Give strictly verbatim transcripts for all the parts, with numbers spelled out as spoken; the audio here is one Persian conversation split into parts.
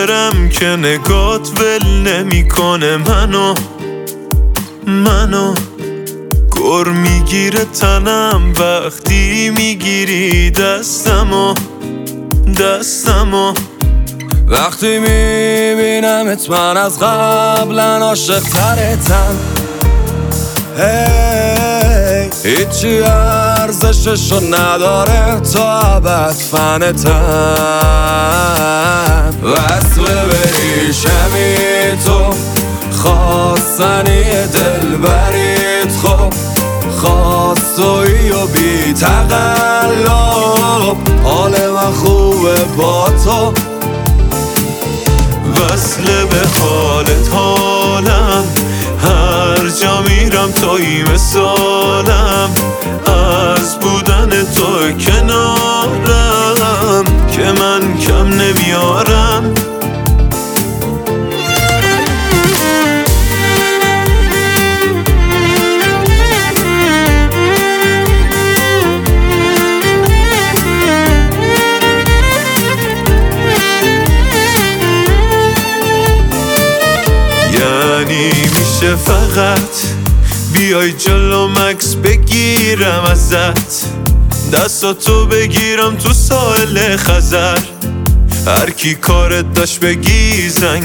برم که نگات ول نمیکنه منو منو گر میگیره تنم وقتی میگیری دستمو دستمو وقتی میبینمت من از قبلا عاشق ترتم hey. هیچی ارزششو نداره تا ابد فنتم وصل بریشمی تو خواستنی دل برید خب خواستوی و بی تقلب حال من خوبه با تو وصل به حالت حالم هر جا میرم توی مثالم از بودن تو کنارم که من کم نمیارم یعنی میشه فقط بیای جلو مکس بگیرم ازت دستاتو بگیرم تو ساحل خزر هر کی کارت داشت بگی زنگ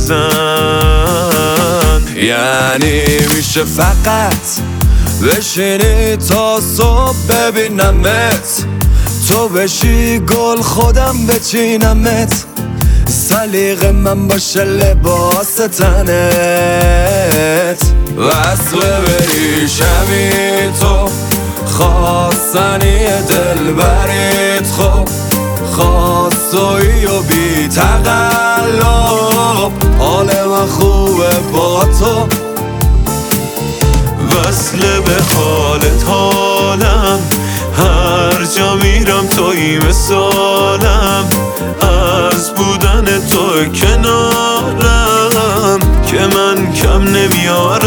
نزن یعنی میشه فقط بشینی تا صبح ببینمت تو بشی گل خودم بچینمت سلیق من باشه لباس تنت وصل بریشمی تو خواستنی دل برید خب خواستوی و بی تقلب حال من خوبه با تو وصل به حالت حالم هر جا میرم توی مثالم از بودن تو کنارم که من کم نمیارم